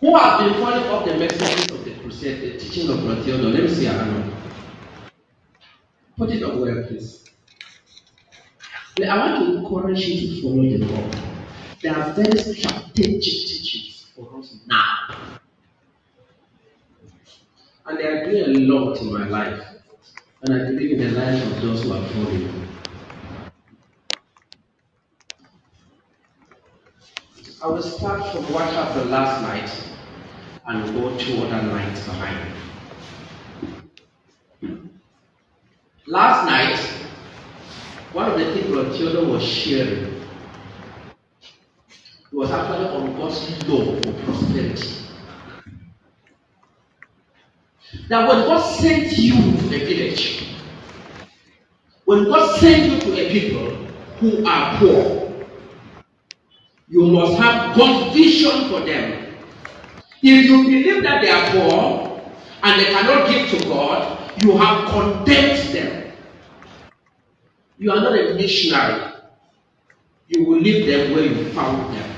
who have been following up the messages of the crusade, the teaching of Brother Theodore. Let me see Arnold. Put it up where, please. I want to encourage you to follow the Lord. There are very strategic teachings for us now. And they are doing a lot in my life. And I believe in the lives of those who are following. I will start from what happened last night and go 2 other nights behind. Last night, one of the people of Theodore was sharing. It was actually on God's law for prosperity. That when God sent you to a village, when God sent you to a people who are poor, you must have God's vision for them. If you believe that they are poor and they cannot give to God, you have condemned them. You are not a missionary. You will leave them where you found them.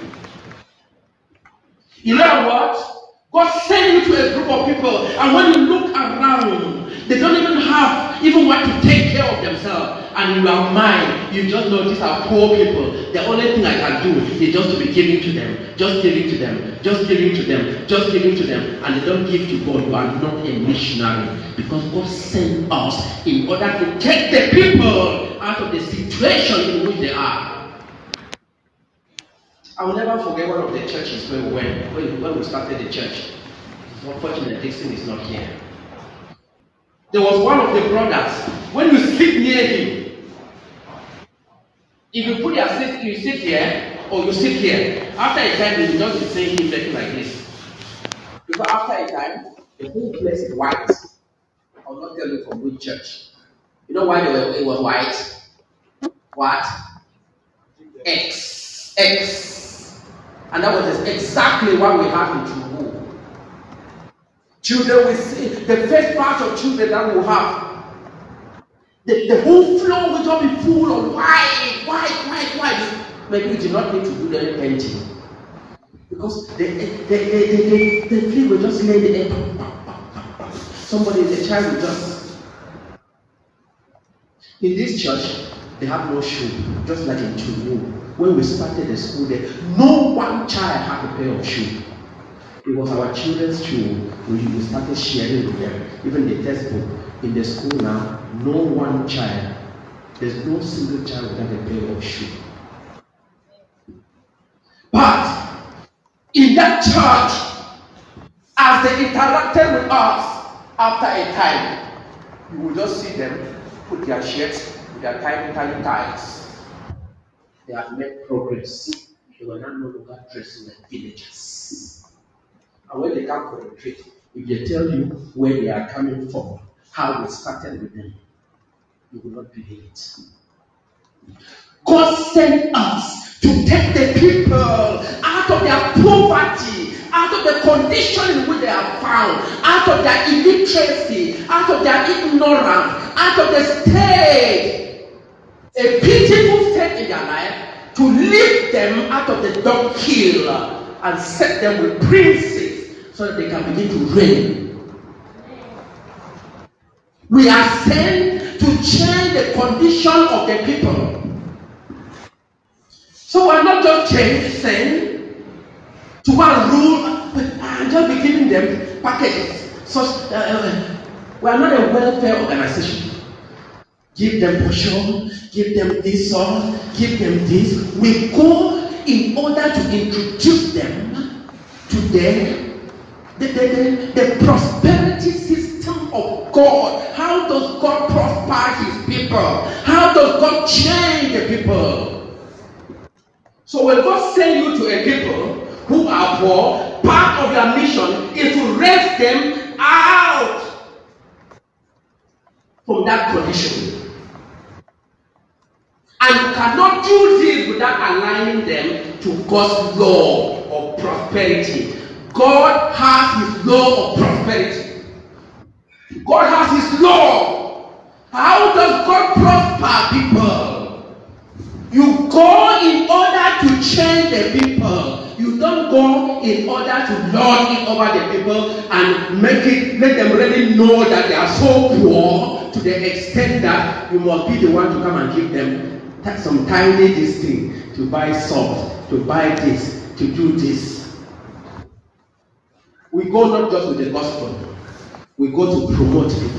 You know what? God sent you to a group of people, and when you look around, they don't even have what to take care of themselves. And in your mind, you just know these are poor people. The only thing I can do is just to be giving to them, just giving to them, just giving to them, just giving to them, and they don't give to God. You are not a missionary, because God sent us in order to take the people out of the situation in which they are. I will never forget one of the churches where we went, when we started the church. It's unfortunate Dixon is not here. There was one of the brothers, when you sit near him, if you put your seat, you sit here, or you sit here, after a time you will just be saying him like this. Because after a time, the whole place is white. I will not tell you from which church. You know why it was white? What? X. And that was exactly what we have in Chubu. Children, we see the first part of children that we have. The whole floor will just be full of white. Maybe we did not need to do any painting. Because the tree will just lay the air. Somebody, the child will just. In this church, they have no shoe, just like in Chubu. When we started the school there, no one child had a pair of shoes. It was our children's shoe. We started sharing with them. Even the textbook in the school now, no one child, there's no single child without a pair of shoes. But in that church, as they interacted with us, after a time, you will just see them put their shirts with their tiny ties. They have made progress. They were not no longer dressing like villagers. And when they come for a retreat, if they tell you where they are coming from, how they started with them, you will not believe it. God sent us to take the people out of their poverty, out of the condition in which they are found, out of their illiteracy, out of their ignorance, out of the state, a pitiful state in their life, to lift them out of the dunghill and set them with princes so that they can begin to reign. We are sent to change the condition of the people. So we're not just sent to one rule and just be giving them packages. So we are not a welfare organization. Give them portion, give them this song, give them this. We go in order to introduce them to the prosperity system of God. How does God prosper his people? How does God change the people? So when God sends you to a people who are poor, part of your mission is to raise them out from that condition. And you cannot do this without aligning them to God's law of prosperity. God has his law of prosperity. God has his law. How does God prosper people? You go in order to change the people. You don't go in order to lord it over the people and let them really know that they are so poor to the extent that you must be the one to come and give them some tiny this thing to buy salt, to buy this, to do this. We go not just with the gospel, we go to promote people.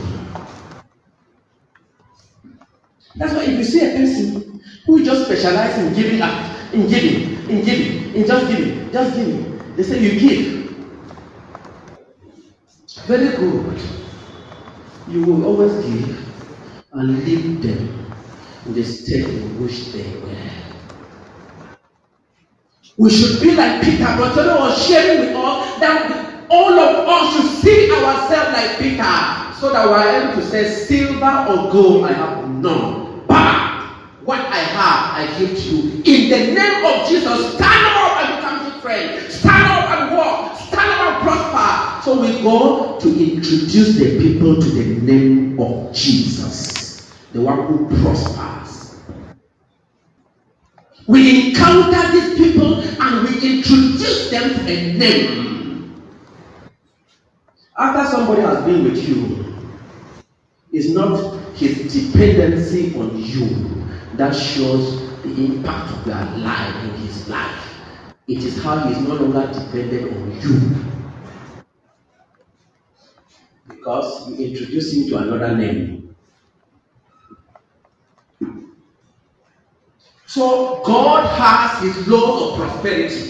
That's why if you see a person who just specializes in giving up, in just giving, they say you give. Very good. You will always give and leave them in the state in which they were. We should be like Peter. But was sharing with us that all of us should see ourselves like Peter, so that we are able to say, silver or gold I have none, but what I have I give to you. In the name of Jesus, stand up and become your friend. Stand up and walk. Stand up and prosper. So we go to introduce the people to the name of Jesus, the one who prospers. We encounter these people and we introduce them to a name. After somebody has been with you, it's not his dependency on you that shows the impact of your life in his life. It is how he is no longer dependent on you, because you introduce him to another name. So God has his laws of prosperity.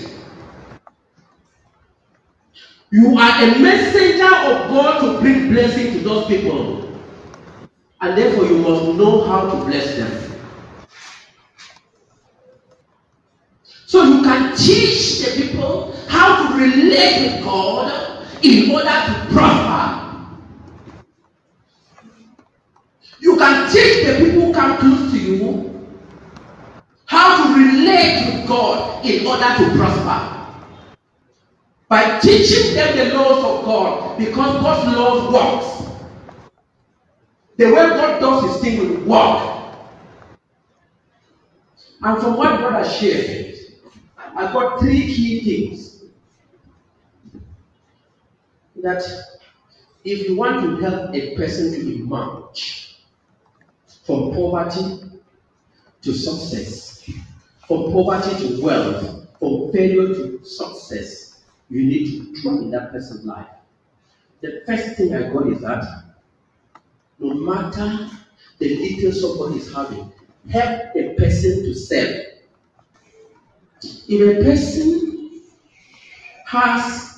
You are a messenger of God to bring blessing to those people. And therefore you must know how to bless them. So you can teach the people how to relate with God in order to prosper. You can teach the people who come close to you how to relate with God in order to prosper. By teaching them the laws of God, because God's laws works. The way God does his thing will work. And from what God has shared, I've got 3 key things. That if you want to help a person to emerge from poverty to success, from poverty to wealth, from failure to success, you need to dwell in that person's life. The first thing I got is that no matter the little somebody is having, help a person to serve. If a person has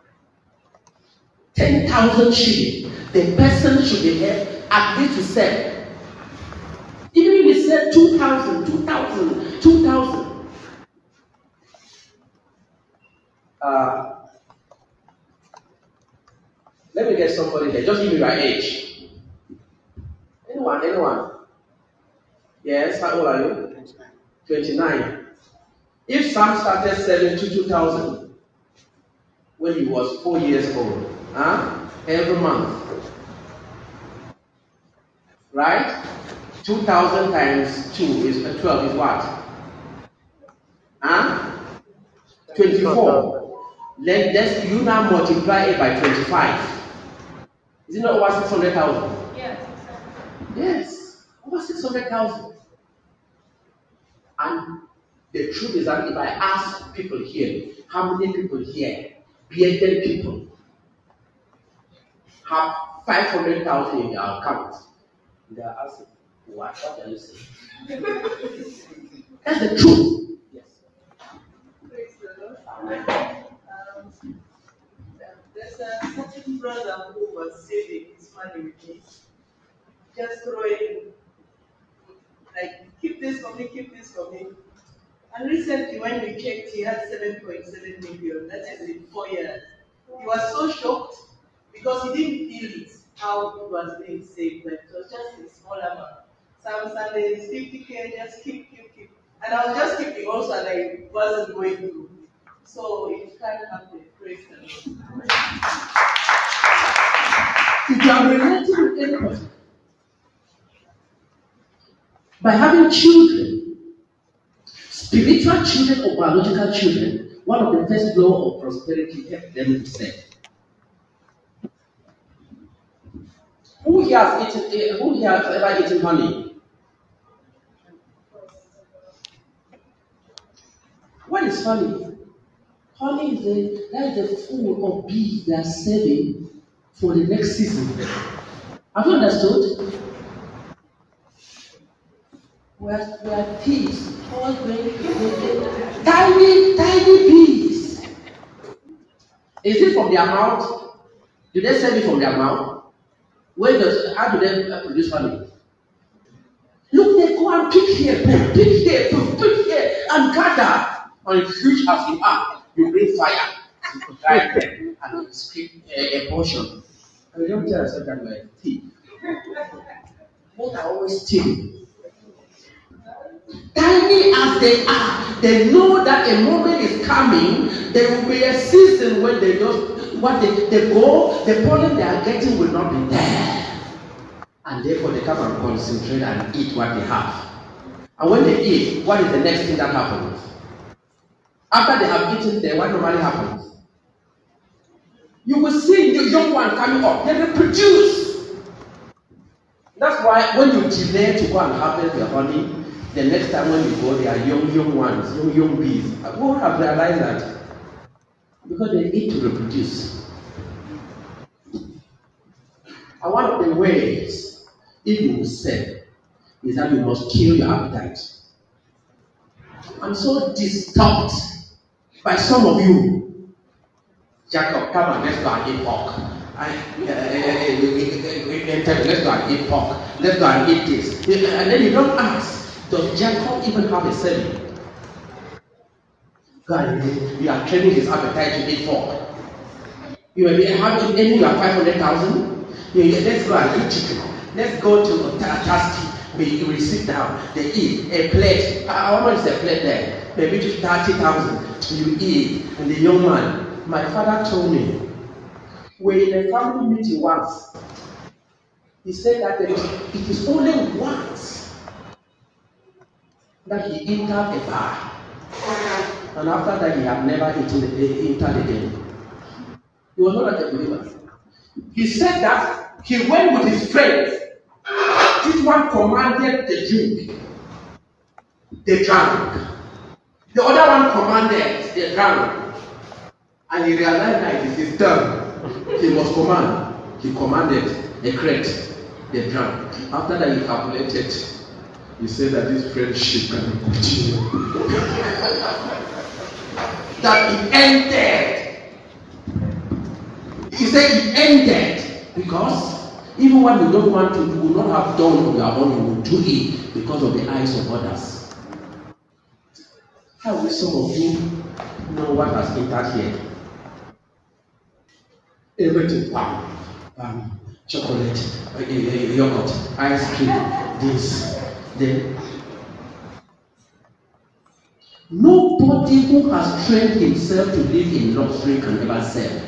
10,000 shillings, the person should be helped at least to serve. Even if he said 2,000. Let me get somebody there. Just give me your age. Anyone? Yes, how old are you? 29. If Sam started selling 2,000 when he was 4 years old, every month, right? 2,000 times 2 is 12 is what? 24. Let's you now multiply it by 25. Is it not over 600,000? Yes. Yes, over 600,000. And the truth is that if I ask people here, how many people here, bearded people, have 500,000 in their account, they are asking, what are you saying? That's the truth. Yes. Praise the Lord. There's a certain brother who was saving his money with me, just throwing, like, keep this for me. And recently, when we checked, he had 7.7 million. That is in 4 years. He was so shocked because he didn't feel it, how it was being saved, but it was just a small amount. Some Sundays, 50K, just keep. And I was just keeping also, and I wasn't going through. So it can't happen. Praise the Lord. If you are relating with anybody, by having children, spiritual children or biological children, one of the first law of prosperity helped them to sell. Who here has ever eaten honey? What is honey? Honey is the food of bees they are serving for the next season. Have you understood? We are bees, all tiny bees. Is it from their mouth? Do they serve it from their mouth? How do they produce honey? Look, they go and pick here, and gather. And huge as you are, you bring fire to dry them and you scrape a portion. And you don't tell yourself that we're thief. What are always stealing? Tiny as they are, they know that a moment is coming. There will be a season when they just the pollen they are getting will not be there. And therefore they come and concentrate and eat what they have. And when they eat, what is the next thing that happens? After they have eaten, what normally happens? You will see the young one coming up. They reproduce. That's why when you delay to go and harvest the honey, the next time when you go, they are young ones, young bees. I won't have realized that. Because they need to reproduce. And one of the ways, if you will sell, is that you must kill your appetite. I'm so disturbed by some of you. Jacob, come on, let's go and eat pork. Let's go and eat pork. Let's go and eat this. And then you don't ask, does Jacob even have a selling? God, you are training his appetite to eat pork. You may be having any, you are 500,000. Let's go and eat chicken. Let's go to Tasty. We sit down, they eat a plate. How much is a plate there? Maybe 30,000. You eat. And the young man, my father told me, we're in a family meeting once. He said that it is only once that he entered a bar. And after that, he had never entered again. He was not a believer. He said that he went with his friends. This one commanded the drink. They drank. The other one commanded, they drank. And he realized that it is done. He must command. He commanded a crate. They drank. After that, he calculated. He said that this friendship can continue. That it ended. He said it ended because even what you don't want to do, you will not have done on your own, you will do it because of the eyes of others. How will some of you know what has entered here? Everything, chocolate, yogurt, ice cream, this, then. Nobody who has trained himself to live in luxury can ever sell.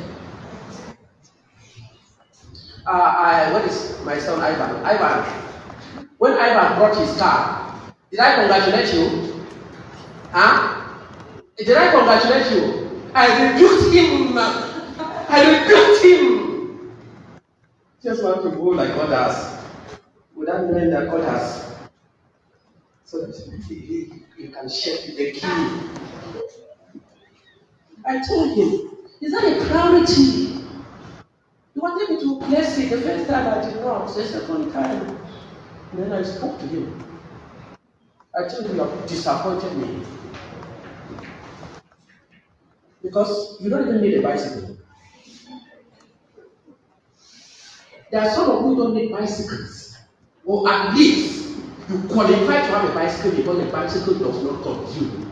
What is my son Ivan? Ivan, when Ivan brought his car, did I congratulate you? Huh? Did I congratulate you? I rebuked him. I rebuked him. Just want to go like others, without knowing that others, so that you can share the key. I told him, is that a priority? He wanted me to bless it. The first time I did not, the second time. And then I spoke to him. I told him, you have disappointed me. Because you don't even need a bicycle. There are some of you who don't need bicycles. Or at least you qualify to have a bicycle because the bicycle does not consume.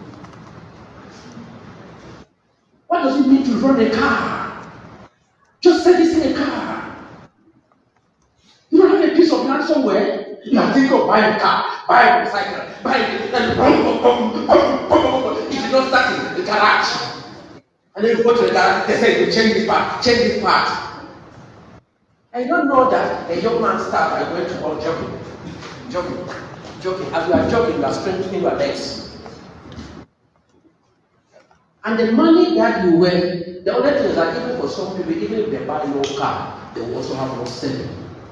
What does it mean to run a car? Just servicing a car. You don't have a piece of land somewhere. You are thinking of buying a car, buying a motorcycle, buying it, and it is not starting in the garage. And then you go to the garage, they say you change this part, change this part. I don't know that a young man started by going to all jogging. As you are jogging, you are strengthening your legs. And the money that you were, the other thing is that even for some people, even if they buy no car, they will also have no saving.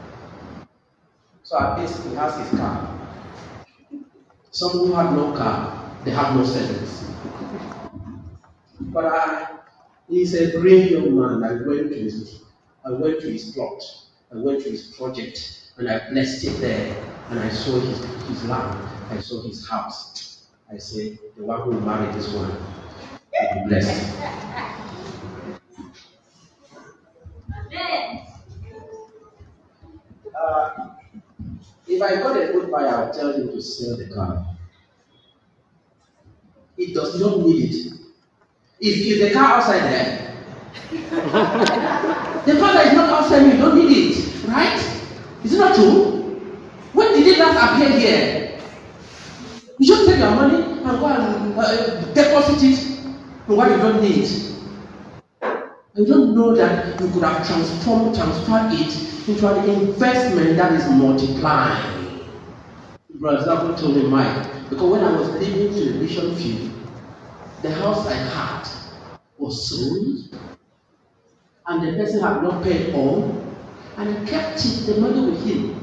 So at least he has his car. Some who have no car, they have no savings. But he's a great young man. I went to his plot. I went to his project, and I blessed it there. And I saw his land. I saw his house. I said, the one who married this one will be blessed. If I got a good buyer, I'll tell him to sell the car. It does not need it. Is the car outside there? The car that is not outside, you don't need it, right? Is it not true? When did it last appear here? You just take your money and go and deposit it in what you don't need. You don't know that you could have transferred it into an investment that is multiplying. Brother Zabo told me, Mike, because when I was leaving to the mission field, the house I had was sold, and the person had not paid all, and he kept the money with him.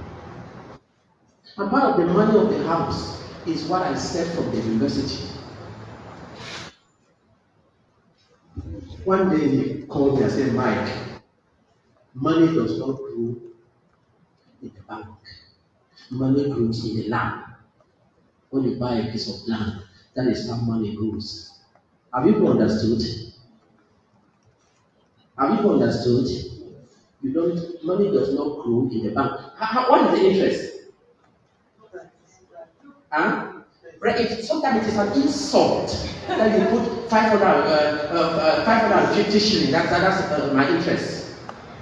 And part of the money of the house is what I saved from the university. One day he called me and said, Mike, money does not grow in the bank. Money grows in the land. When you buy a piece of land, that is how money grows. Have you understood? Have you understood? Money does not grow in the bank. What is the interest? Huh? Sometimes it is an insult that you put 550 shillings. That's my interest.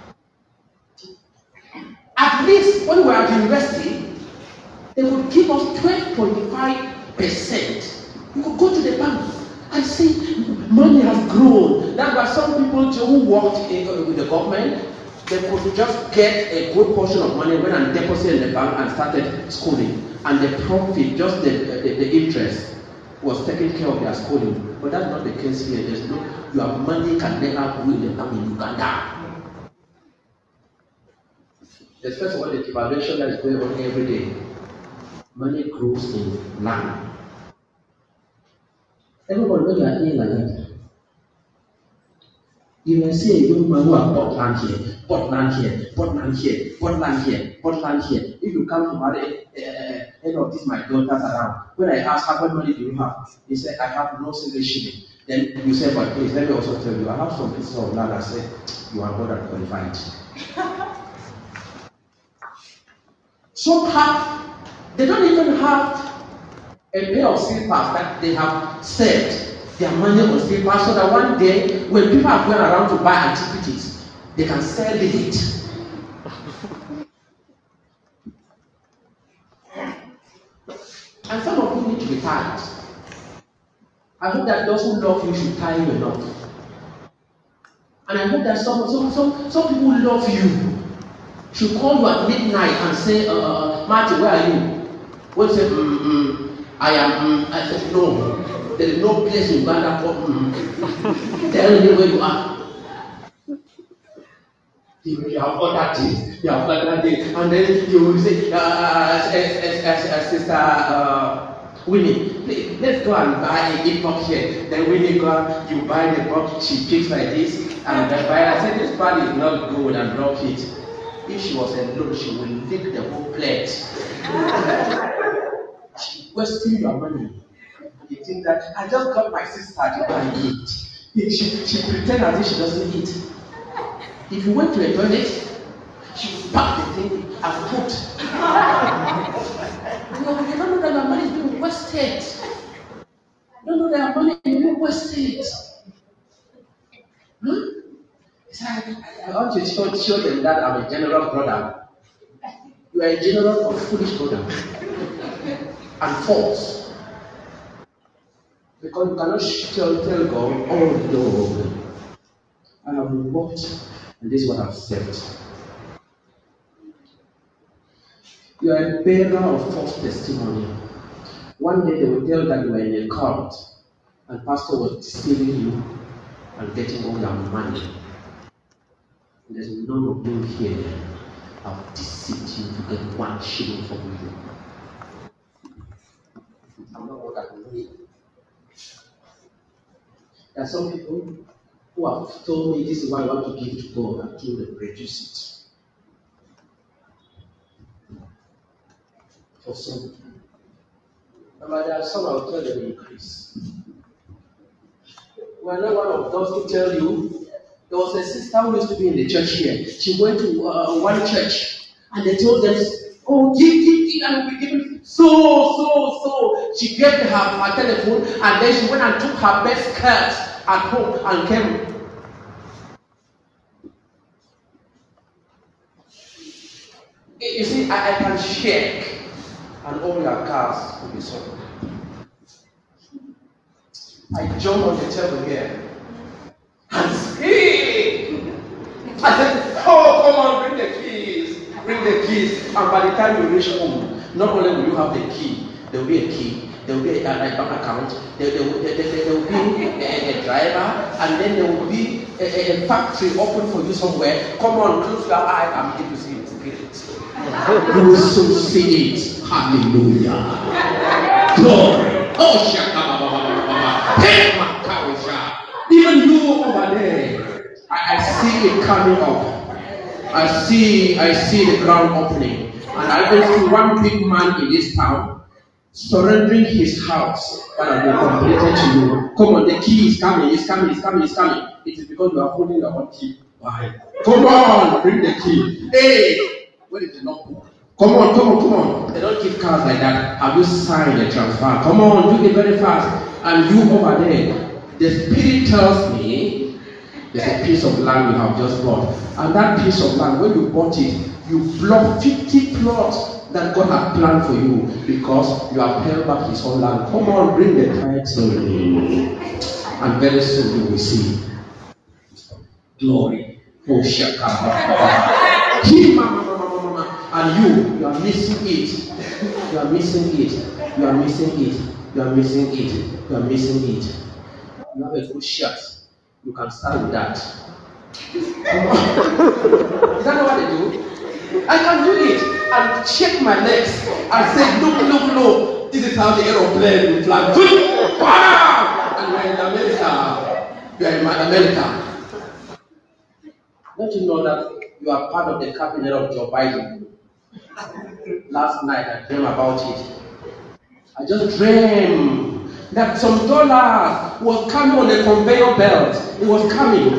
At least when we were at university, they would give us 12.5%. You could go to the bank and see money has grown. That's why some people who worked with the government, they could just get a good portion of money, went and deposited in the bank and started schooling. And the profit, just the interest, was taking care of their schooling. But that's not the case here. Your money can never grow in the bank in Uganda. Especially when the devaluation that is going on every day. Money grows in land. Everybody, when you are in like that, you may see a young man who has bought land here, bought land here, bought land here, bought land here, bought land here. If you come to marry any of these my daughters around, when I ask how much money do you have, he said, I have no single shilling. Then you say, but please, let me also tell you, I have some pieces of land. I said, you are more than qualified. Some they don't even have a pair of slippers that they have saved their money on slippers so that one day when people are going around to buy antiquities, they can sell it. And some of you need to be tied. I hope that those who love you should tie you enough. And I hope that some people who love you should call you at midnight and say, Marty, where are you? When you say, I am, I said, no. There is no place in Uganda for tell me where you are. You have other things, you have other things, and then you will say, Sister Winnie, let's go and buy a gift box here. Then Winnie go, you buy the box, she picks like this, and the buyer said, this bag is not good, and drop it. If she was alone, she will lick the whole plate. She wasting your money. You think that I just got my sister to go and eat. She pretend as if she doesn't eat. If you went to a toilet, she would pack the thing and put. You don't know that our money is being wasted. You don't know that our money is being wasted. Huh? I want to show them that I'm a general brother. You are a general of foolish brother and false. Because you cannot tell God, oh Lord, I have worked and this is what I've said. You are a bearer of false testimony. One day they will tell that you are in a cult. and pastor was deceiving you and getting all your money. There's none of you here have deceived you to get 1 shilling from you. I'm not what I mean. There are some people who have told me this is what I want to give to God until they reduce it. For some. But there are some I will tell them increase. We're not one of those to tell you. There was a sister who used to be in the church here. She went to one church and they told them, oh, give, and we'll be given. So. She gave her telephone and then she went and took her best skirt at home and came. You see, I can shake and all your cars will be sold. I jump on the table here and scream. I said, oh, come on, bring the keys. Bring the keys. And by the time you reach home, not only will you have the key, there will be a key, there will be a bank account, there will be a driver, and then there will be a factory open for you somewhere. Come on, close your eyes and begin to see it. Spirit. You will soon see it. Hallelujah. Glory. Oh, shaka. Even you over there, I see it coming up. I see the ground opening. And I even see one big man in this town surrendering his house that has been completed to you. Come on, the key is coming, it's coming. It is because you are holding your own key. Why? Come on, bring the key. Hey, where is the notebook? Come on. They don't give cars like that. Have you signed the transfer? Come on, do it very fast. And you over there, the Spirit tells me there's a piece of land you have just bought. And that piece of land, when you bought it, you blocked 50 plots that God had planned for you because you have held back his own land. Come on, bring the tithes slowly. And very soon you will see. Glory. Oh, shaka. And you are missing it. You are missing it. You have a good shot. You can start with that. Is that not what they do? I can do it and shake my legs and say, look. This is how the aeroplane will fly. And we're in America. Don't you know that you are part of the cabinet of Joe Biden? Last night I dreamed about it. I just dreamed that some dollars was coming on a conveyor belt. It was coming.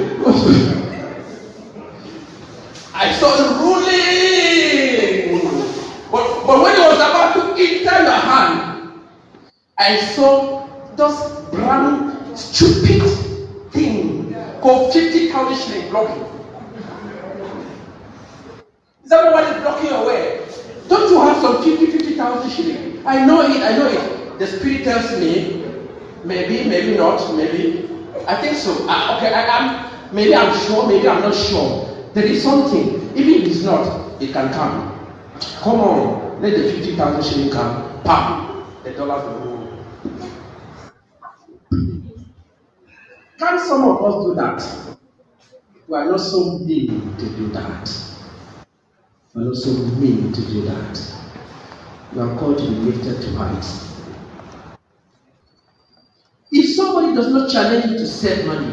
I saw it rolling. But when it was about to enter your hand, I saw those brown, stupid thing called 50,000 shilling blocking. Is that what is blocking your way? Don't you have some 50,000 shilling? I know it. The Spirit tells me, maybe not, maybe. I think so. Maybe I'm sure, maybe I'm not sure. There is something. Even if it's not, it can come. Come on, let the 50,000 shilling come. Pam, the dollars will go. Can some of us do that? We are not so mean to do that. We are not so mean to do that. We are called to be lifted to heights. If somebody does not challenge you to save money,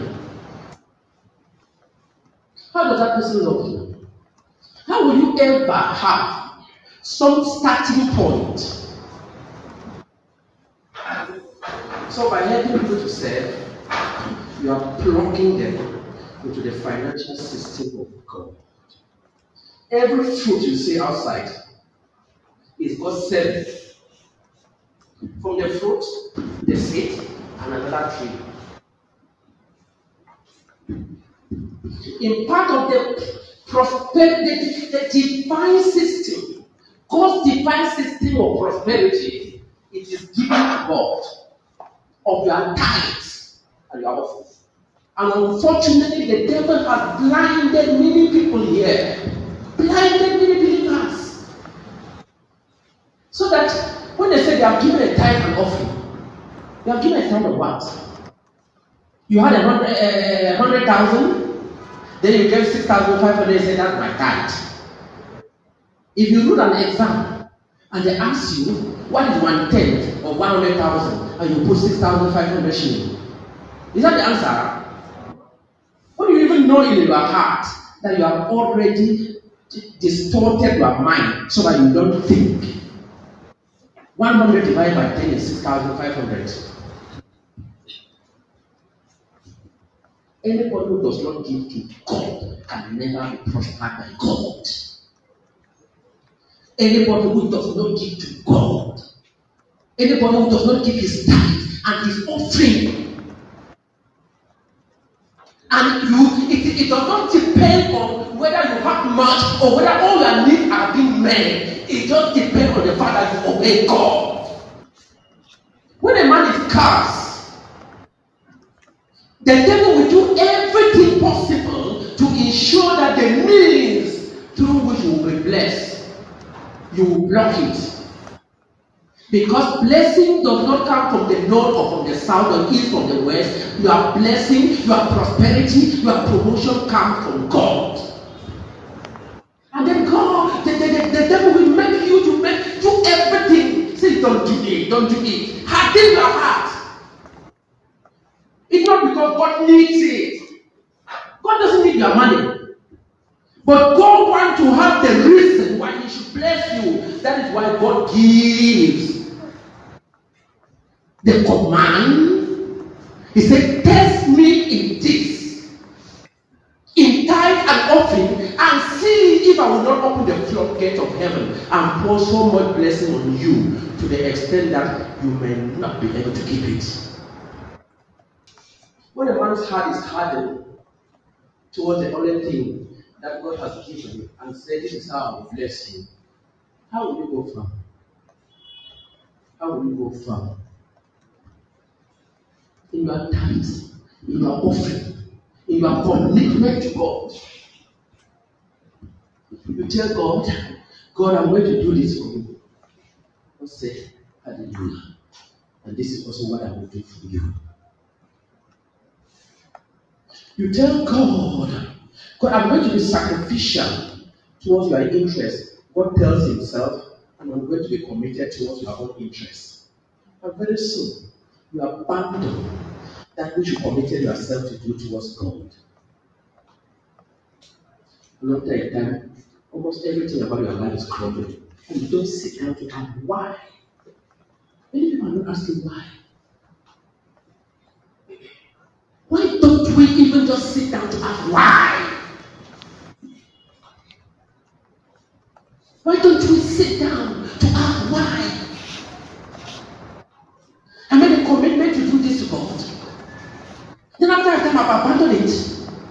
how does that person love you? How will you ever have some starting point? So by helping people to save, you are plugging them into the financial system of God. Every fruit you see outside is God saving. From the fruit, the seed, and another tree. In part of the prosperity, the divine system, God's divine system of prosperity, it is given to God of your tithes and your offerings. And unfortunately, the devil has blinded many people here, blinded many believers, so that when they say they have given a tithe and offering, they have given a tithe of what? You had 100,000, then you gave 6,500 and say that's my tithe. If you wrote an exam and they ask you what is 1/10 of 100,000 and you put 6,500 shillings, is that the answer? When you even know in your heart that you have already distorted your mind so that you don't think. 100 divided by 10 is 6,500. Anybody who does not give to God can never be prospered by God. Anybody who does not give to God, anybody who does not give his tithe and his offering, and it does not depend on whether you have much or whether all your needs are being met. It just depends on the fact that you obey God. When a man is cursed, the devil will do everything possible to ensure that the means through which you will be blessed, you will block it. Because blessing does not come from the north or from the south or east or the west. Your blessing, your prosperity, your promotion comes from God. And then God, the devil will make you to do everything. Say, don't do it, don't do it. Harden your heart. It's not because God needs it. God doesn't need your money. But God wants to have the reason why He should bless you. That is why God gives the command. He said, test me in this, in tithe and offering, and see if I will not open the floodgate of heaven and pour so much blessing on you to the extent that you may not be able to keep it. When a man's heart is hardened towards the only thing that God has given you and said, this is how I will bless you, how will you go far? How will you go far? In your tithes, in your offering, in your commitment to God. You tell God, God, I'm going to do this for you. God say, hallelujah. And this is also what I will do for you. You tell God, God, I'm going to be sacrificial towards your interest. God tells himself, and I'm going to be committed towards your own interest. And very soon, you abandon that which you committed yourself to do towards God. And after a time, almost everything about your life is crumbling. And you don't sit down to ask why. Many people are not asking why. Why don't we even just sit down to ask why? Why don't we sit down to ask why? I made a commitment to do this to God. Then after a time, I've abandoned it.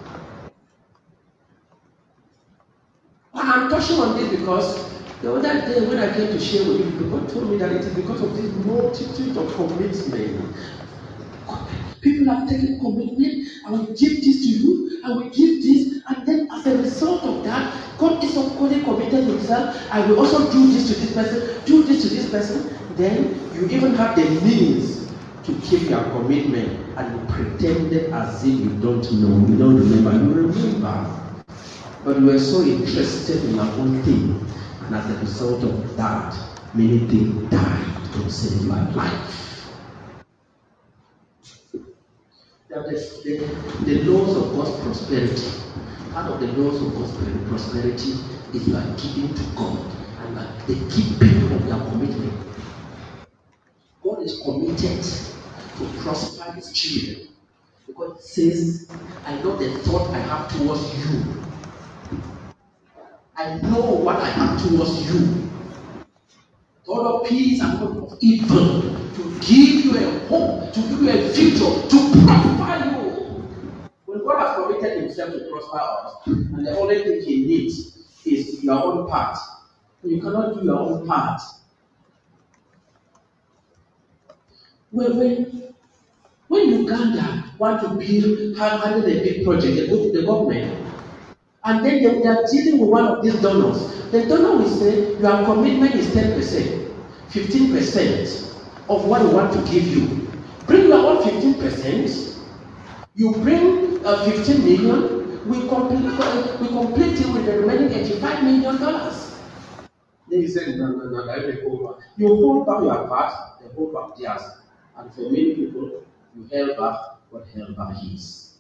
And I'm touching on this because the other day when I came to share with you, God told me that it is because of this multitude of commitment. People have taken commitment, I will give this to you, I will give this, and then as a result of that, God is already committed himself, I will also do this to this person, do this to this person. Then you even have the means to keep your commitment, and you pretended as if you don't know, you don't remember, you remember. But you were so interested in your own thing, and as a result of that, many things died concerning my life. The laws of God's prosperity, part of the laws of God's prosperity is you are giving to God and the keeping of your commitment. God is committed to prosper his children because it says, I know the thought I have towards you. I know what I have towards you. God of peace and God of evil, to give you a hope, to give you a future, to prosper you. When God has committed himself to prosper us, and the only thing he needs is your own part. You cannot do your own part. When Uganda want to build, handle a big project, they go to the government. And then they are dealing with one of these donors. The donor will say, your commitment is 10%, 15% of what we want to give you. Bring your own 15%, You bring 15 million, we complete it with the remaining $85 million. Then he said, no, that is over. You hold back your part, they hold back theirs. And for many people, you held back what held back his.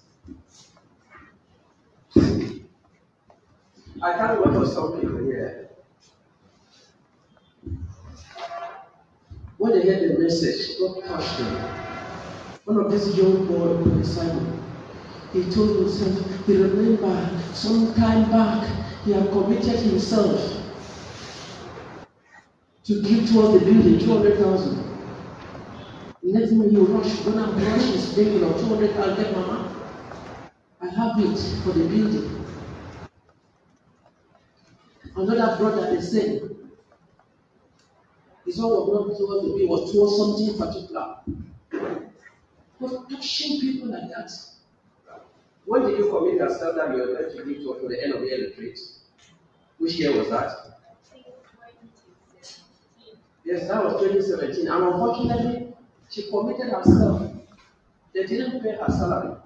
I can't wait for some people here. When they heard the message, God touched them. One of these young boys, Simon, he told himself, he remembered some time back, he had committed himself to give towards the building 200,000. Next minute he rushed, when I'm rushing his thinking of 200,000, I'll get mama. I have it for the building. Another brother is saying, his own was not towards the bill, was towards something particular. But touching people like that. When did you commit yourself that you were going to give to the end of the year retreat? Which year was that? Yes, that was 2017. And unfortunately, she committed herself. They didn't pay her salary.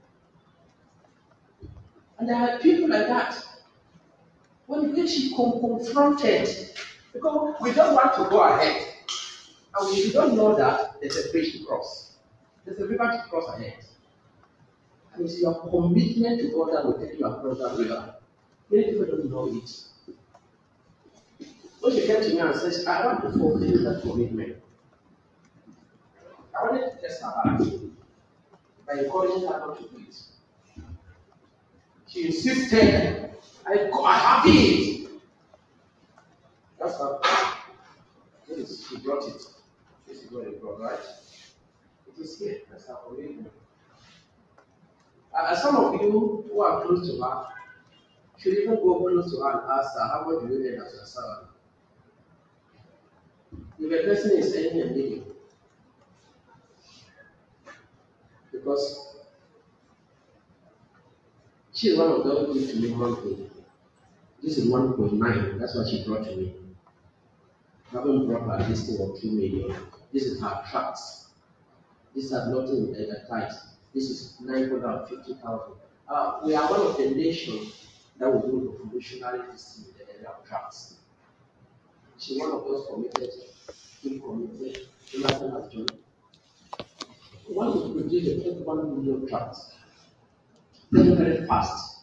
And there are people like that. When she confronted, because we don't want to go ahead. And if you don't know that, there's a bridge to cross. There's a river to cross ahead. And it's your commitment to God that will take you across that river. Many people don't know it. When she came to me and says, I want to fulfill that commitment. I wanted to test her heart by encouraging her not to do it. She insisted, I have it. That's how she brought it. This is what it brought, right? It is here. That's her commitment. Some of you who are close to her should even go close to her and ask her, how much do you get as your salary? If a person is earning $1 million, because she is one of those who gives to me monthly. This is 1.9, that's what she brought to me. I haven't brought her this thing of 2 million. This is her tracts. These are not in the tithe. This is 950,000. We are one of the nations that will do the promotionary system in the area of tracts. She's one of those committed, Jonathan has joined. We want to produce a 1 million tracts. Very, very fast.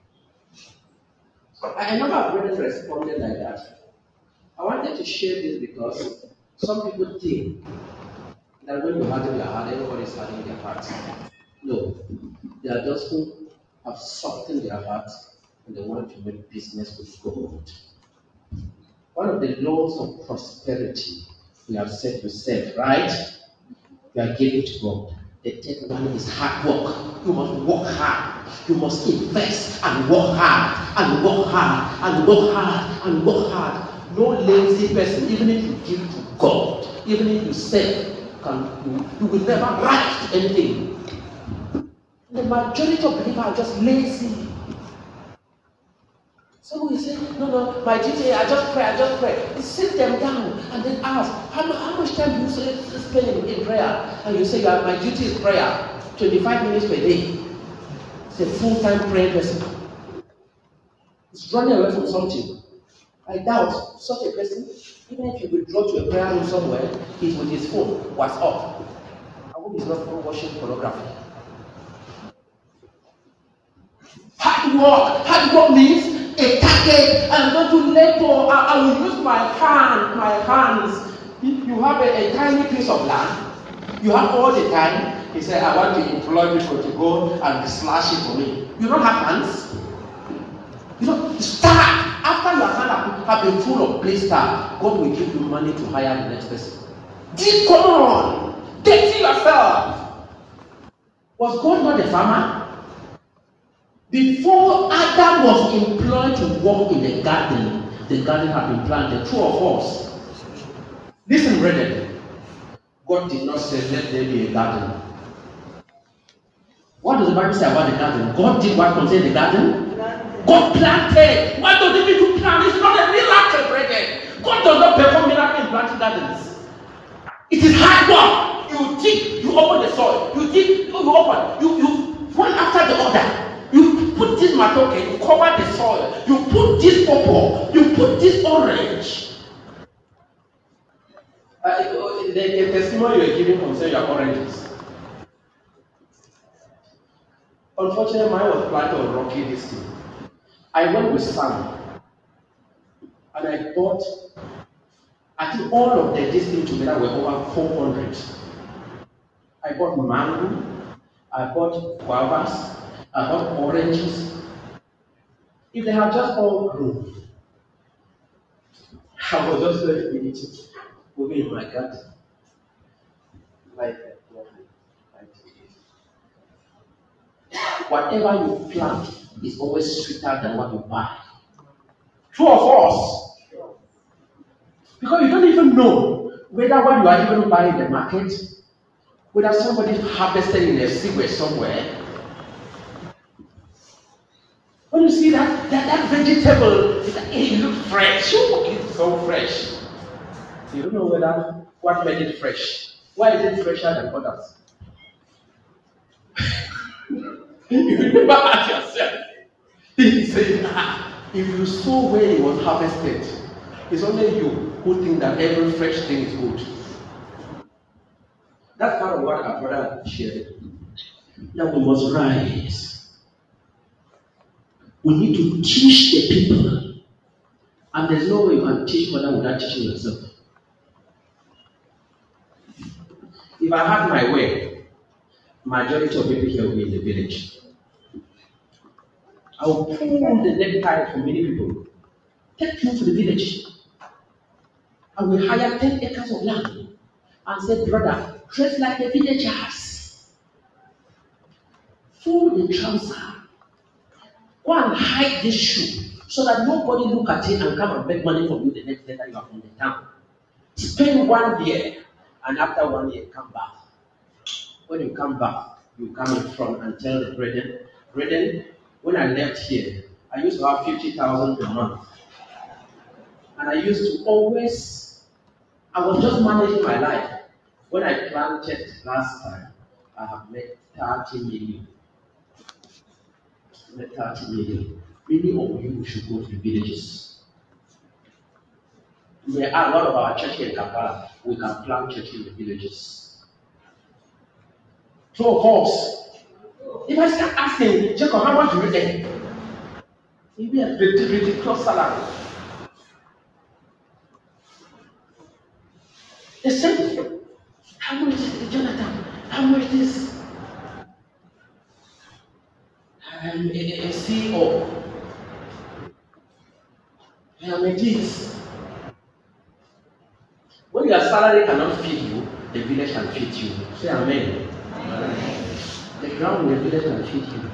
A number of brothers responded like that. I wanted to share this because some people think that when you harden your heart, everybody is hardening their hearts. No. There are those who have softened their hearts and they want to make business with God. One of the laws of prosperity we have said to self, right? You are giving to God. The third one is hard work. You must work hard. You must invest and work hard and work hard and work hard and work hard. No lazy person, even if you give to God, even if you sell, you will never rise to anything. The majority of people are just lazy. So we say, no, my duty, I just pray. You sit them down and then ask, how much time do you spend in prayer? And you say, my duty is prayer, 25 minutes per day. It's a full-time prayer person. It's running away from something. I doubt such a person, even if you withdraw to a prayer room somewhere, he's with his phone, what's up? I hope he's not watching pornography. Hard work means a target. I'm going to let go. I will use my hands. You have a tiny piece of land. You have all the time. He said, I want to employ people to go and slash it for me. You don't have hands. You don't start. After your hand have been full of blister, God will give you money to hire the next person. Come on. Get to yourself. Was God not a farmer? Before Adam was employed to work in the garden had been planted. Two of us. Listen, brethren. God did not say, let there be a garden. What does the Bible say about the garden? God did what concerns the garden? God planted. What does it mean to plant? It's not a miracle, brethren. God does not perform miracles in planting gardens. It is hard work. You dig, you open the soil. You dig, you open. one after the other. You put this matoke, you cover the soil. You put this purple, you put this orange. The testimony you are giving concerning your oranges. Unfortunately, mine was planted on rocky this thing. I went with Sam, and I bought, I think all of this thing together were over 400. I bought mango, I bought guavas, I bought oranges. If they had just all grown, I was just left with it moving in my gut. Like whatever you plant is always sweeter than what you buy. True or false? Because you don't even know whether what you are even buying in the market, whether somebody harvested in a sewer somewhere. When you see that vegetable, it looks fresh. It's so fresh. You don't know whether what made it fresh. Why is it fresher than others? You never ask yourself. He said, if you saw where it was harvested, it's only you who think that every fresh thing is good. That's part of what our brother shared. That we must rise. We need to teach the people. And there's no way you can teach further without teaching yourself. If I had my way, majority of people here will be in the village. I will pull the necktie from many people. Take you to the village. I will hire 10 acres of land and say, brother, dress like the villagers. Fold the trouser. Go and hide this shoe so that nobody look at it and come and beg money from you the next day that you are from the town. Spend 1 year, and after 1 year, come back. When you come back, you come in front and tell the brethren, when I left here, I used to have 50,000 per month. And I used to always, I was just managing my life. When I planted last time, I have made 30 million. Many of you should go to the villages. There are a lot of our churches in Kampala. We can plant churches in the villages. So, of course, if I start asking, Jacob, how much do you earn? It'll be a ridiculous salary. The same. How much is Jonathan? How much is a CEO? I am a this. When your salary cannot feed you, the village can feed you. Say amen. Amen. The ground in the village can feed you.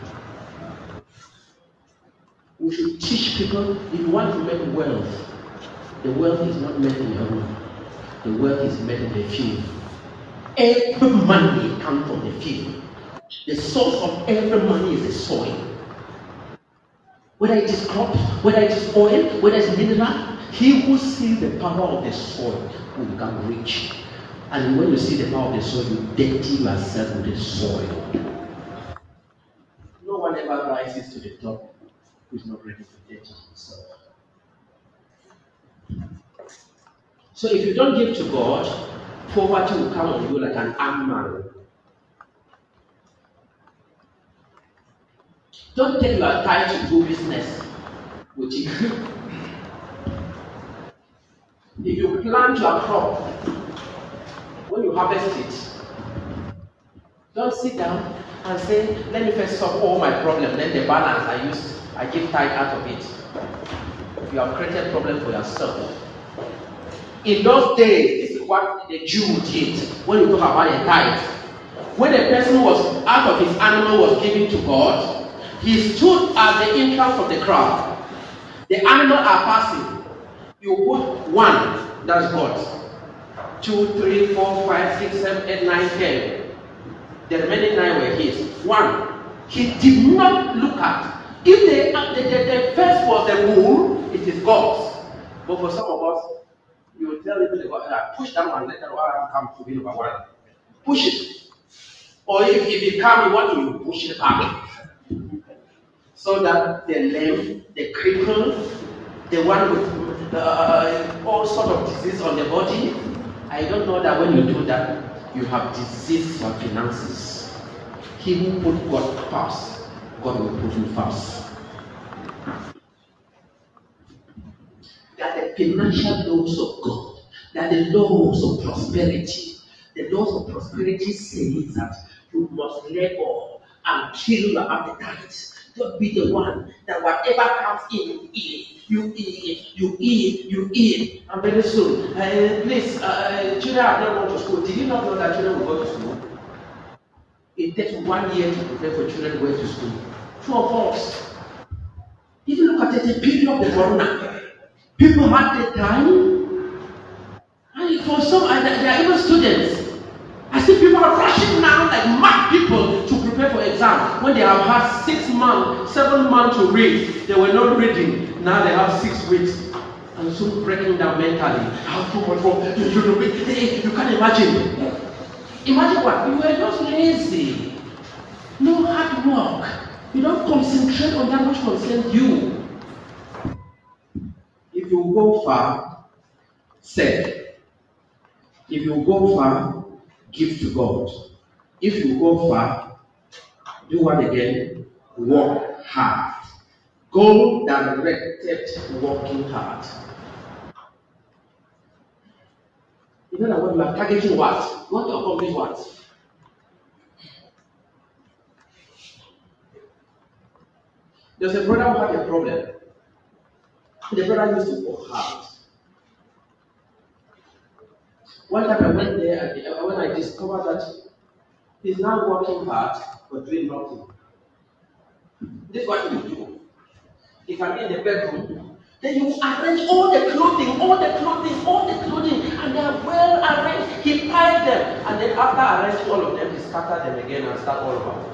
We should teach people, if you want to make wealth, the wealth is not made in your room. The wealth is made in the field. Every money comes from the field. The source of every money is the soil. Whether it is crop, whether it is oil, whether it is mineral, he who sees the power of the soil will become rich. And when you see the power of the soil, you dirty yourself with the soil. No one ever rises to the top who is not ready to dirty himself. So if you don't give to God, poverty will come on you like an animal. Don't take your time to do business with you. If you plant your crop, when you harvest it, don't sit down and say, let me first solve all my problems, then the balance I give tithe out of it. You have created a problem for yourself. In those days, this is what the Jew did when you talk about a tithe. When a person was out of his animal was given to God, he stood at the entrance of the crowd. The animals are passing. You put 1, that's God. 2, 3, 4, 5, 6, 7, 8, 9, 10. The remaining 9 were his. 1. He did not look at. If the first was the bull, it is God's. But for some of us, you will tell people, push that one, let that one come to be number 1. Push it. Or if he come, you want to push it back. So that the lame, the crippled, the one with all sort of disease on the body, I don't know that when you do that, you have diseased your finances. He who put God first, God will put you first. That the financial laws of God, that the laws of prosperity, the laws of prosperity say that you must let go and kill your appetite. Don't be the one that whatever comes in, you eat. You eat, you eat, you eat. And very soon, please, children have not gone to school. Did you not know that children will go to school? It takes 1 year to prepare for children to go to school. True or false? Even look at the period of the corona. People had the time, and for some, there are even students. I see people are rushing now like mad people to prepare for exam. When they have had 6 months, 7 months to read, they were not reading. Now they have 6 weeks. And so breaking down mentally. How too much for you can't imagine. Imagine what? You were just lazy. No hard work. You don't concentrate on that which concerns you. If you go far, serve. If you go far, give to God. If you go far, do what again? Work hard. Goal-directed working hard. You know that when you are targeting what? You want to accomplish what? There's a brother who had a problem. The brother used to work hard. One time I went there, and when I discovered that he's now working hard but doing nothing. This is what he will do. He can be in the bedroom, then you arrange all the clothing, and they are well arranged. He piled them, and then after arranging all of them, he scattered them again and start all over.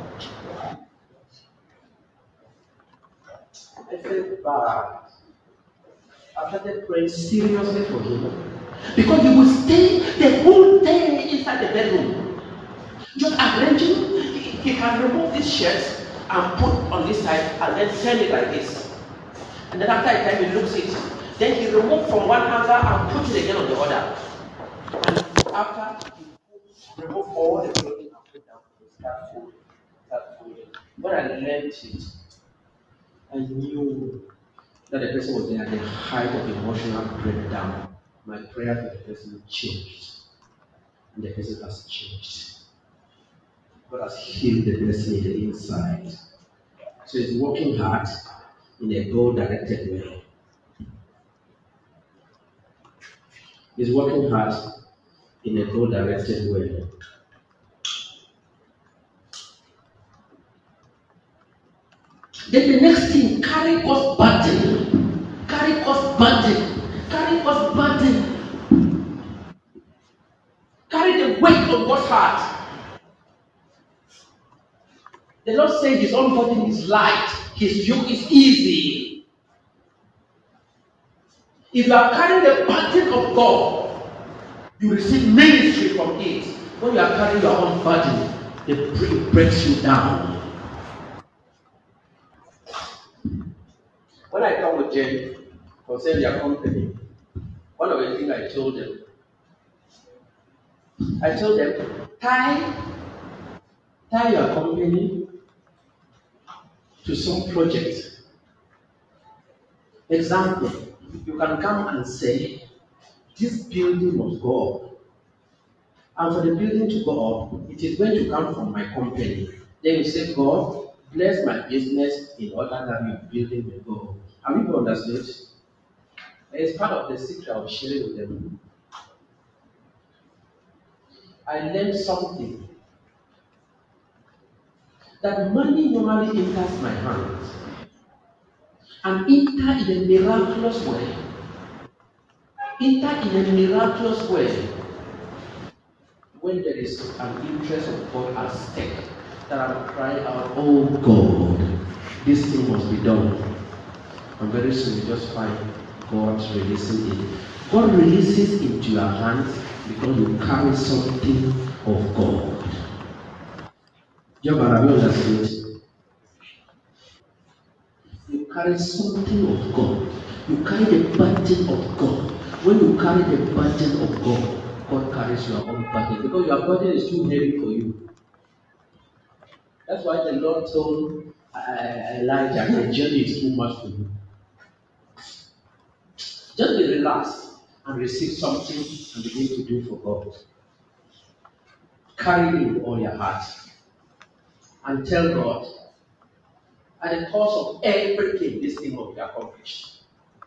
I felt bad. I started praying seriously for him. Because he will stay the whole day inside the bedroom. Just arranging, he can remove this shirt and put on this side and then turn it like this. And then after a time he looks it. Then he removes from one hanger and puts it again on the other. And after he removes all the clothing and put down, he start folding. When I learned it, I knew that the person was there at the height of emotional breakdown. My prayer for the person changed. And the person has changed. God has healed the person in the inside. So he's working hard in a goal-directed way. He's working hard in a goal-directed way. Then the next thing, carry God's burden. Carry God's burden. Carry God's burden. Carry the weight of God's heart. The Lord said his own burden is light, his yoke is easy. If you are carrying the burden of God, you receive ministry from it. When you are carrying your own burden, it breaks you down. When I come with Jane concerning their company, one of the things I told them, tie your company to some project. Example, you can come and say, this building must go up. And for the building to go up, it is going to come from my company. Then you say, God, bless my business in order that your building will go up. Have you understood? It's part of the secret of sharing with them. I learned something. That money normally enters my hands. And enter in a miraculous way. Enter in a miraculous way. When there is an interest of God at stake, that I'm crying out, oh God, this thing must be done. And very soon you just find God releasing it. God releases into your hands because you carry something of God. Jabbar, have you understood? You carry something of God. You carry the burden of God. When you carry the burden of God, God carries your own burden because your burden is too heavy for you. That's why the Lord told Elijah, the journey is too much for you. Just be relaxed and receive something and begin to do for God. Carry it with all your heart and tell God, at the cost of everything, this thing will be accomplished.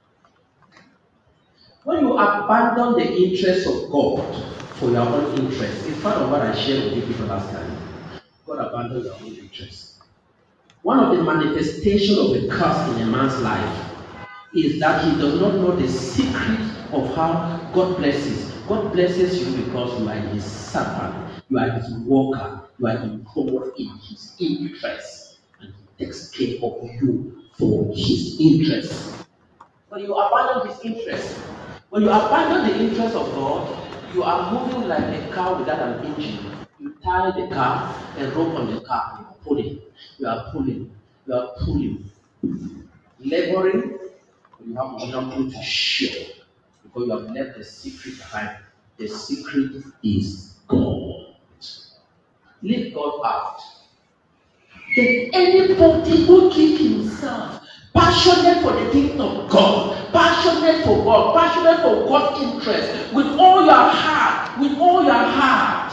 When you abandon the interests of God for your own interests, in front of what I shared with you people last time, God abandoned your own interests. One of the manifestations of the curse in a man's life is that he does not know the secret of how God blesses. God blesses you because you are his servant, you are his worker, you are involved in his interests, and he takes care of you for his interests. When you abandon his interest, when you abandon the interest of God, you are moving like a car without an engine. You tie the car, a rope on the car, you are pulling, you are pulling, you are pulling, laboring. You have nothing to share because you have left the secret behind. The secret is God. Leave God out. If anybody who keeps himself passionate for the things of God, passionate for God, passionate for God's interest, with all your heart, with all your heart,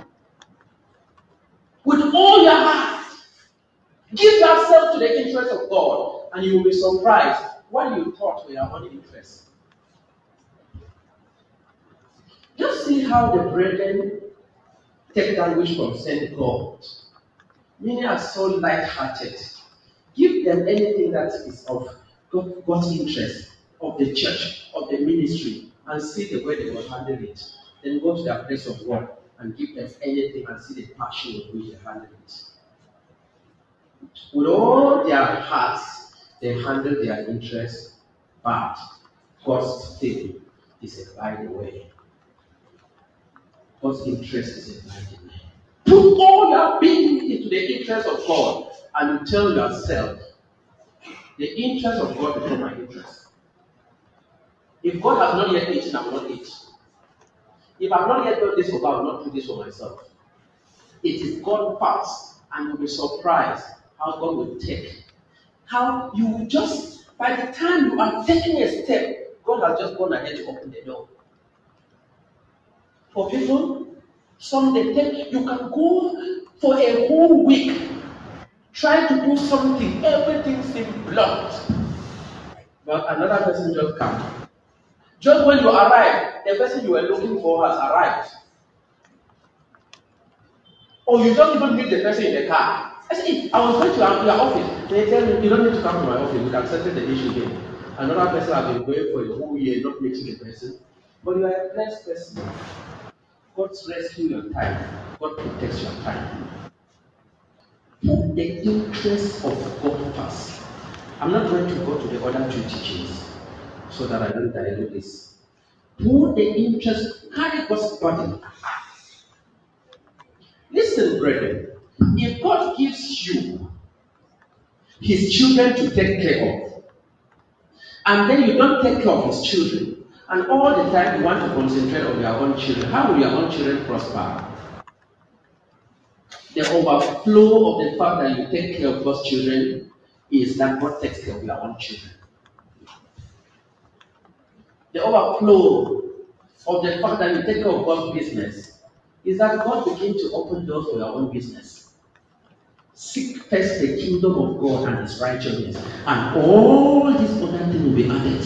with all your heart, give yourself to the interest of God, and you will be surprised what you thought were your own interests. Just see how the brethren take that which concerns God. Many are so light-hearted. Give them anything that is of God's interest, of the church, of the ministry, and see the way they will handle it. Then go to their place of work and give them anything and see the passion with which they handle it. With all their hearts, they handle their interests, but God's thing is a by the way. God's interest is a by the way. Put all your being into the interest of God and you tell yourself, the interest of God before my interest. If God has not yet eaten, I will not eat. If I have not yet done this for God, I will not do this for myself. It is God first, and you'll be surprised how God will take. How you will just, by the time you are taking a step, God has just gone ahead to open the door. For people, some they take, you can go for a whole week trying to do something, everything seems blocked. But another person just comes. Just when you arrive, the person you were looking for has arrived. Or you don't even meet the person in the car. I said, I was going to your office. They tell me, you don't need to come to my office. We can settle the issue here. Another person has been going for a whole year not meeting the person. But you are a blessed person. God rescues your time. God protects your time. Put the interest of God first. I'm not going to go to the other two teachings so that I don't dilute this. Put the interest, carry God's burden. Listen, brethren, if God gives you his children to take care of, and then you don't take care of his children, and all the time you want to concentrate on your own children, how will your own children prosper? The overflow of the fact that you take care of God's children is that God takes care of your own children. The overflow of the fact that you take care of God's business is that God begins to open doors for your own business. Seek first the kingdom of God and his righteousness, and all these other things will be added.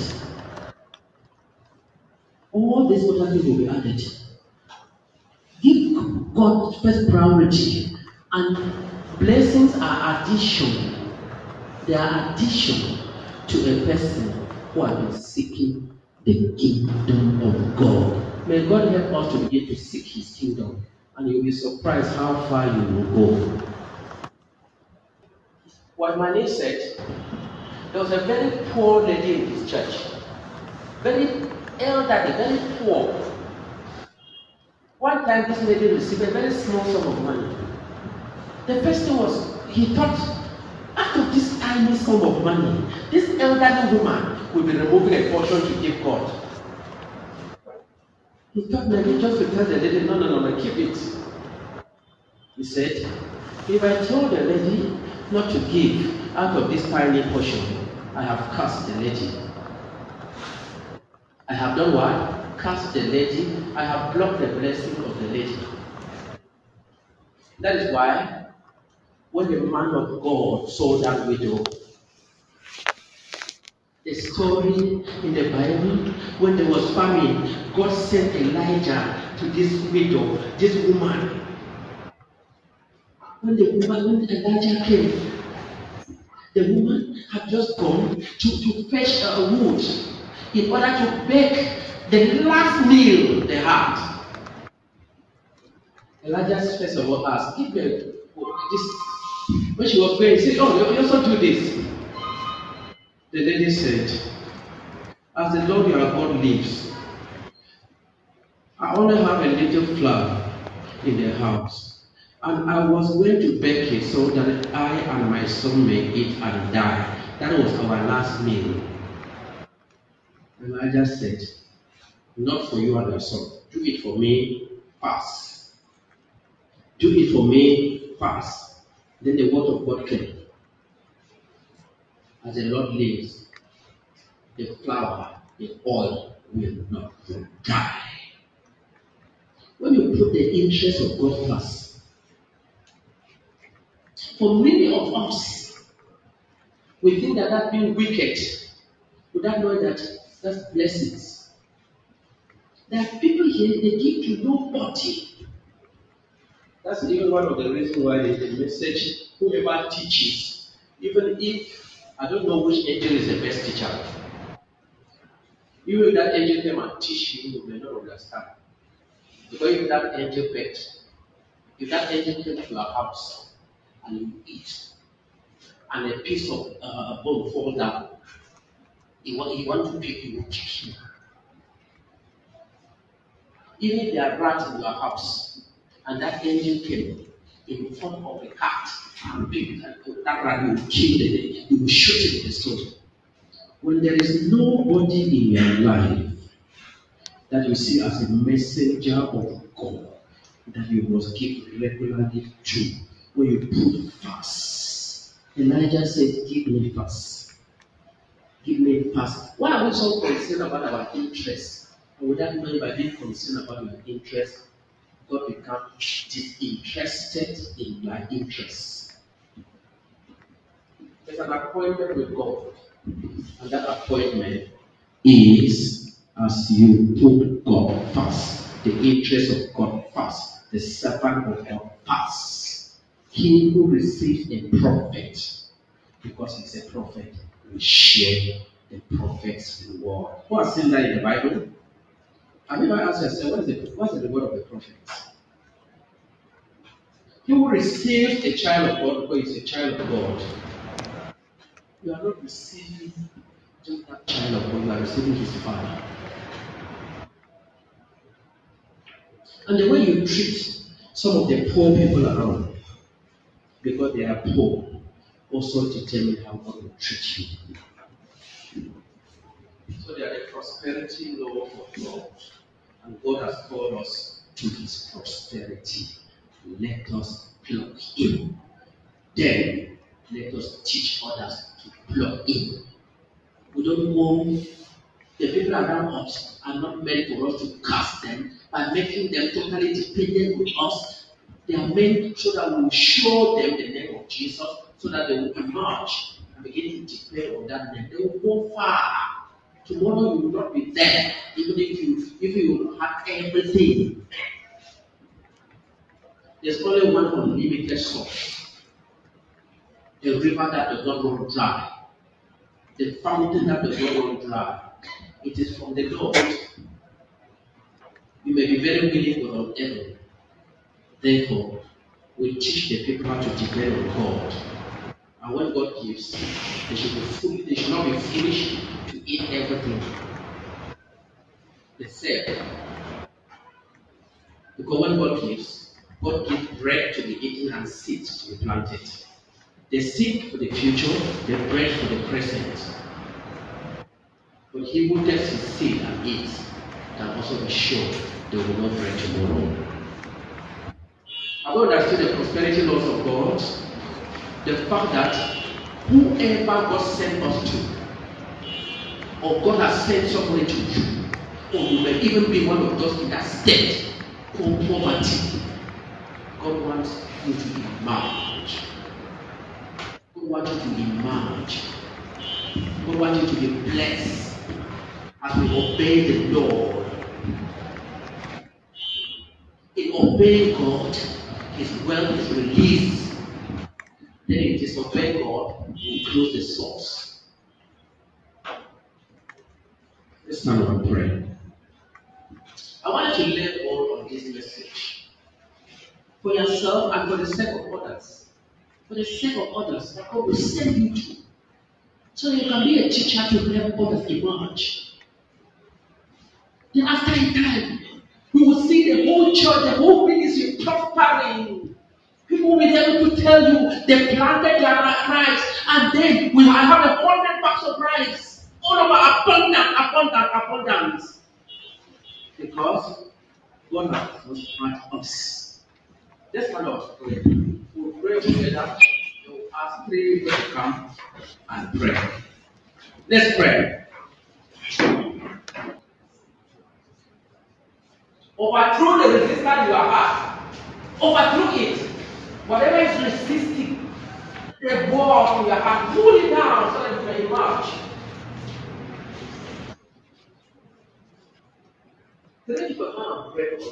All these other things will be added. Give God first priority, and blessings are addition. They are addition to a person who has been seeking the kingdom of God. May God help us to begin to seek his kingdom, and you'll be surprised how far you will go. What my niece said, there was a very poor lady in his church, very elderly, very poor. One time this lady received a very small sum of money. The first thing was, he thought, out of this tiny sum of money, this elderly woman will be removing a portion to give God. He thought maybe just to tell the lady, no, keep it. He said, if I told the lady not to give out of this tiny portion, I have cursed the lady. I have done what? Cursed the lady. I have blocked the blessing of the lady. That is why when the man of God saw that widow, the story in the Bible, when there was famine, God sent Elijah to this widow, this woman. When Elijah came, the woman had just gone to fetch wood in order to bake the last meal they had. Elijah first of all asked, give me this. When she was praying, he said, oh, you also do this. The lady said, as the Lord your God lives, I only have a little flour in the house, and I was going to bake it so that I and my son may eat and die. That was our last meal. Elijah said, not for you and your son. Do it for me fast. Do it for me fast. Then the word of God came. As the Lord lives, the flour, the oil will not die. When you put the interest of God first, for many of us, we think that being wicked, without knowing that that's blessings. There are people here, they give to nobody. That's even one of the reasons why the message, whoever teaches, even if I don't know which angel is the best teacher, even if that angel came and teach you, you may not understand. Because if that angel came to your house and you eat, and a piece of bone fall down, he want to pick you, kick you. Even if there are rats in your house, and that angel came in front of a cat and picked that rat, you will kill it, you will shoot it in the soul. When there is nobody in your life that you see as a messenger of God that you must give regularly to, when you put fast. Elijah said, give me fast. Give me fast. Why are we so concerned about our interest? And without knowing, by being concerned about your interest, God becomes disinterested in your interest. There's an appointment with God, and that appointment is as you put God first, the interest of God first, the servant of God first. He who receives a prophet, because he's a prophet, will share the prophet's reward. Who has seen that in the Bible? Have you ever asked yourself, what's the reward of the prophet? He who receives a child of God because he's a child of God. You are not receiving just that child of God, you are receiving his father. And the way you treat some of the poor people around, because they are poor, also determine how God will treat you. So there are the prosperity law of God, and God has called us to his prosperity. Let us plug in. Then let us teach others to plug in. We don't want the people around us are not meant for us to cast them by making them totally dependent with us. They are meant so that we will show them the name of Jesus, so that they will emerge and begin to declare on that name. They will go far. Tomorrow you will not be there, even if you have everything. There's only one unlimited source. A river that does not run dry. The fountain that does not run dry. It is from the Lord. You may be very willing or unable. Therefore, we teach the people how to depend on God. And when God gives, they should not be foolish to eat everything. They said, because when God gives, God gives bread to be eaten and seeds to be planted. The seed for the future, the bread for the present. But he who takes his seed and eats can also be sure they will not bread tomorrow. Have you understood the prosperity laws of God? The fact that whoever God sent us to, or God has sent somebody to you, or you may even be one of those in that state called poverty, God wants you to emerge. God wants you to emerge. God wants you to be blessed as we obey the Lord. In obeying God, His wealth is released. Then in disobeying God, we close the source. Let's stand up and pray. I want you to lay hold on this message for yourself and for the sake of others. For the sake of others that God will send you to. So you can be a teacher to help others emerge. Then after a time, we will see the whole church, the whole ministry prospering. People will be able to tell you they planted their rice and then we have 100 bags of rice. All over abundant. Because God has prospered us. Let's stand up. We'll pray together. We'll ask 3 people to come and pray. Let's pray. Overthrow the resistance you have had. Overthrow it. Whatever is resisting the wall from your heart, pull it down so that you can emerge. 3 people come and pray for us.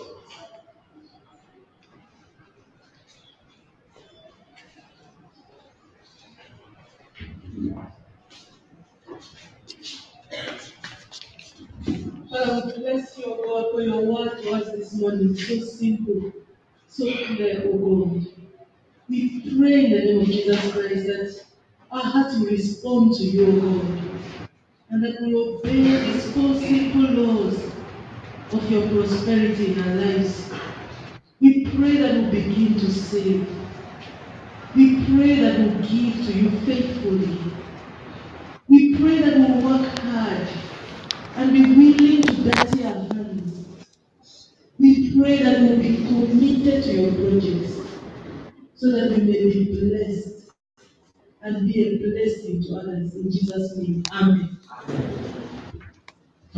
Father, we bless you, O God, for your word to us this morning. So simple, so clear, O God. We pray in the name of Jesus Christ that our hearts will respond to you, O God, and that we obey these 4 simple laws of your prosperity in our lives. We pray that we'll begin to save. We pray that we'll give to you faithfully. We pray that we'll work hard and be willing to dirty our hands. We pray that we'll be committed to your projects so that we may be blessed and be a blessing to others. In Jesus' name, amen.